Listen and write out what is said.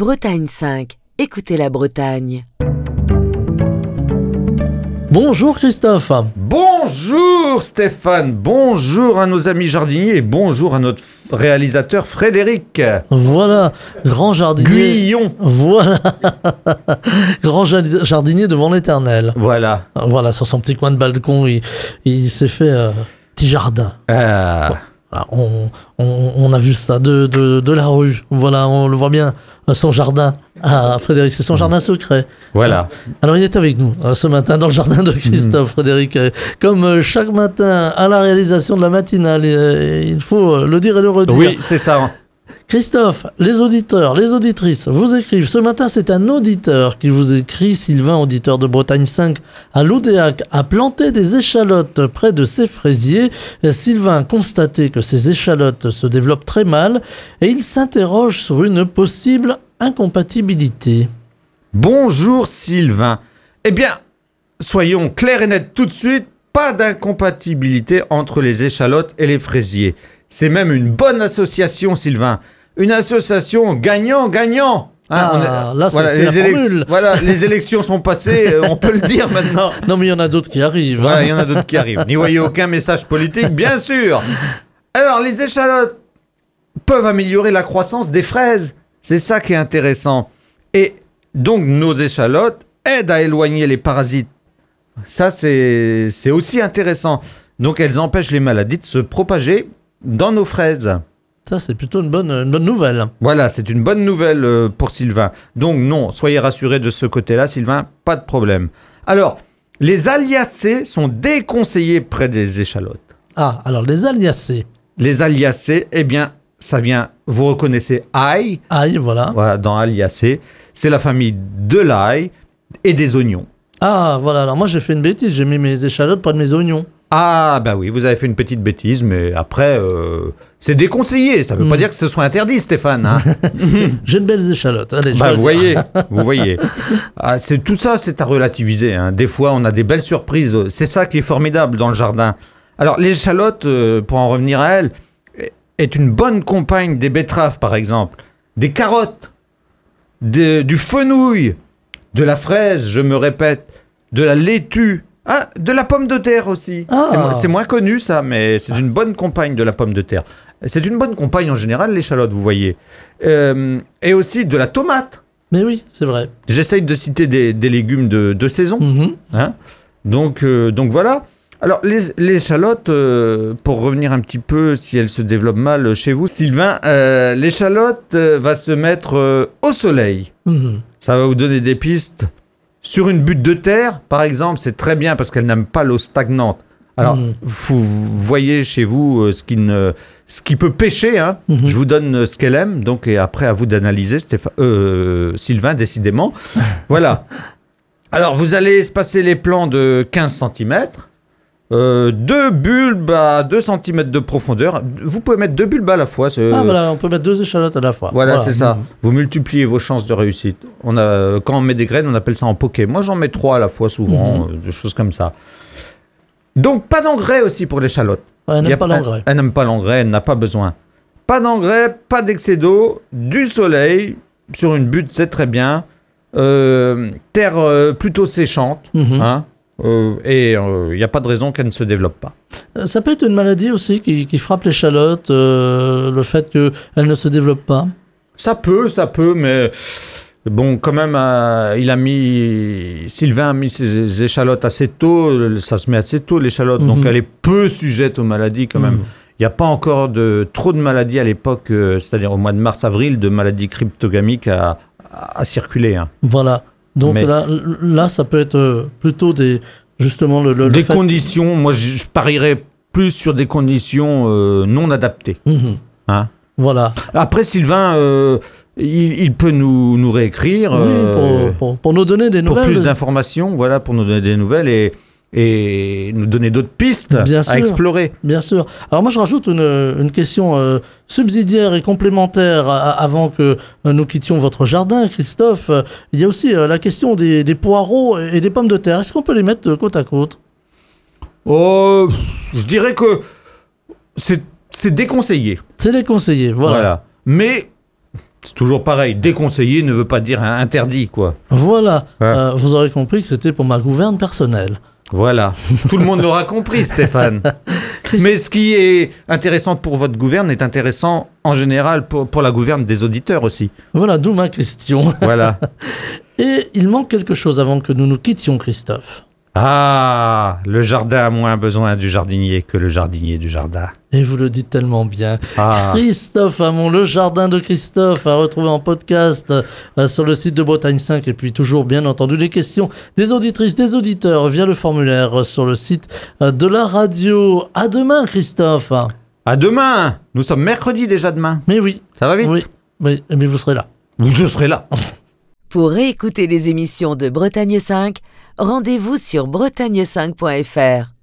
Bretagne 5. Écoutez la Bretagne. Bonjour Christophe. Bonjour Stéphane, bonjour à nos amis jardiniers et bonjour à notre réalisateur Frédéric. Voilà, grand jardinier. Guyon. Voilà, grand jardinier devant l'éternel. Voilà. Voilà, sur son petit coin de balcon, il s'est fait petit jardin. Voilà, on a vu ça de la rue. Voilà, on le voit bien, son jardin. Ah, Frédéric, c'est son jardin secret. Voilà. Alors, il est avec nous ce matin dans le jardin de Christophe, Frédéric. Comme chaque matin à la réalisation de la matinale, il faut le dire et le redire. Oui, c'est ça. Christophe, les auditeurs, les auditrices vous écrivent. Ce matin, c'est un auditeur qui vous écrit. Sylvain, auditeur de Bretagne 5, à Loudéac, a planté des échalotes près de ses fraisiers. Sylvain a constaté que ces échalotes se développent très mal et il s'interroge sur une possible incompatibilité. Bonjour Sylvain. Eh bien, soyons clairs et nets tout de suite, pas d'incompatibilité entre les échalotes et les fraisiers. C'est même une bonne association, Sylvain. Une association gagnant-gagnant. Là, voilà, c'est la formule. Voilà, les élections sont passées, on peut le dire maintenant. Non, mais il y en a d'autres qui arrivent. Voilà, il y en a d'autres qui arrivent. N'y voyez aucun message politique, bien sûr. Alors, les échalotes peuvent améliorer la croissance des fraises. C'est ça qui est intéressant. Et donc, nos échalotes aident à éloigner les parasites. Ça, c'est aussi intéressant. Donc, elles empêchent les maladies de se propager dans nos fraises. Ça, c'est plutôt une bonne nouvelle. Voilà, c'est une bonne nouvelle pour Sylvain. Donc non, soyez rassurés de ce côté-là, Sylvain, pas de problème. Alors, les aliacées sont déconseillés près des échalotes. Ah, alors les aliacées. Les aliacées, eh bien, ça vient, vous reconnaissez ail. Ail, voilà. Voilà, dans aliacées, c'est la famille de l'ail et des oignons. Ah, voilà, alors moi j'ai fait une bêtise, j'ai mis mes échalotes près de mes oignons. Ah, bah oui, vous avez fait une petite bêtise, mais après, c'est déconseillé. Ça ne veut pas dire que ce soit interdit, Stéphane. Hein. J'ai de belles échalotes. Allez, vous voyez. Ah, tout ça, c'est à relativiser. Hein. Des fois, on a des belles surprises. C'est ça qui est formidable dans le jardin. Alors, l'échalote, pour en revenir à elle, est une bonne compagne des betteraves, par exemple, des carottes, du fenouil, de la fraise, je me répète, de la laitue. Ah, de la pomme de terre aussi. Ah. C'est moins connu ça, mais c'est une bonne compagne de la pomme de terre. C'est une bonne compagne en général, l'échalote, vous voyez. Et aussi de la tomate. Mais oui, c'est vrai. J'essaye de citer des légumes de saison. Hein, donc voilà. Alors les échalotes, pour revenir un petit peu, si elles se développent mal chez vous, Sylvain, l'échalote va se mettre au soleil. Ça va vous donner des pistes. Sur une butte de terre, par exemple, c'est très bien parce qu'elle n'aime pas l'eau stagnante. Alors, vous voyez chez vous ce qui peut pêcher. Hein. Je vous donne ce qu'elle aime. Donc, et après, à vous d'analyser, Sylvain, décidément. Voilà. Alors, vous allez espacer les plants de 15 cm. 2 bulbes à 2 cm de profondeur. Vous pouvez mettre 2 bulbes à la fois. Ah voilà, on peut mettre 2 échalotes à la fois. Voilà. C'est ça. Vous multipliez vos chances de réussite. Quand on met des graines, on appelle ça en poké. Moi, j'en mets 3 à la fois souvent, des choses comme ça. Donc, pas d'engrais aussi pour l'échalote. Ouais, elle n'aime pas l'engrais. Elle n'aime pas l'engrais, elle n'a pas besoin. Pas d'engrais, pas d'excès d'eau, du soleil sur une butte, c'est très bien. Terre plutôt séchante, hein. Et il n'y a pas de raison qu'elle ne se développe pas. Ça peut être une maladie aussi qui frappe l'échalote, le fait qu'elle ne se développe pas. Ça peut, mais bon, quand même, Sylvain a mis ses échalotes assez tôt, ça se met assez tôt l'échalote, donc elle est peu sujette aux maladies quand même. Il n'y a pas encore trop de maladies à l'époque, c'est-à-dire au mois de mars-avril, de maladies cryptogamiques à circuler. Hein. Voilà. Donc là, ça peut être plutôt des conditions. Moi, je parierais plus sur des conditions non adaptées. Hein. Voilà. Après, Sylvain, il peut nous réécrire. Oui, pour nous donner des nouvelles. Pour plus d'informations, voilà, pour nous donner des nouvelles et nous donner d'autres pistes à explorer. Bien sûr. Alors moi, je rajoute une question subsidiaire et complémentaire avant que nous quittions votre jardin, Christophe. Il y a aussi la question des poireaux et des pommes de terre. Est-ce qu'on peut les mettre côte à côte ? Oh, je dirais que c'est déconseillé. C'est déconseillé, voilà. Mais C'est toujours pareil. Déconseillé ne veut pas dire interdit, quoi. Voilà, Ouais. vous aurez compris que c'était pour ma gouverne personnelle. Voilà. Tout le monde l'aura compris, Stéphane. Mais ce qui est intéressant pour votre gouverne est intéressant en général pour la gouverne des auditeurs aussi. Voilà, d'où ma question. Voilà. Et il manque quelque chose avant que nous nous quittions, Christophe. Ah, le jardin a moins besoin du jardinier que le jardinier du jardin. Et vous le dites tellement bien. Ah. Christophe Hamon, le jardin de Christophe, à retrouver en podcast sur le site de Bretagne 5. Et puis toujours, bien entendu, les questions des auditrices, des auditeurs via le formulaire sur le site de la radio. À demain, Christophe. À demain. Nous sommes mercredi déjà demain. Mais oui. Ça va vite? Oui, mais vous serez là. Je serai là. Pour réécouter les émissions de Bretagne 5, rendez-vous sur bretagne5.fr.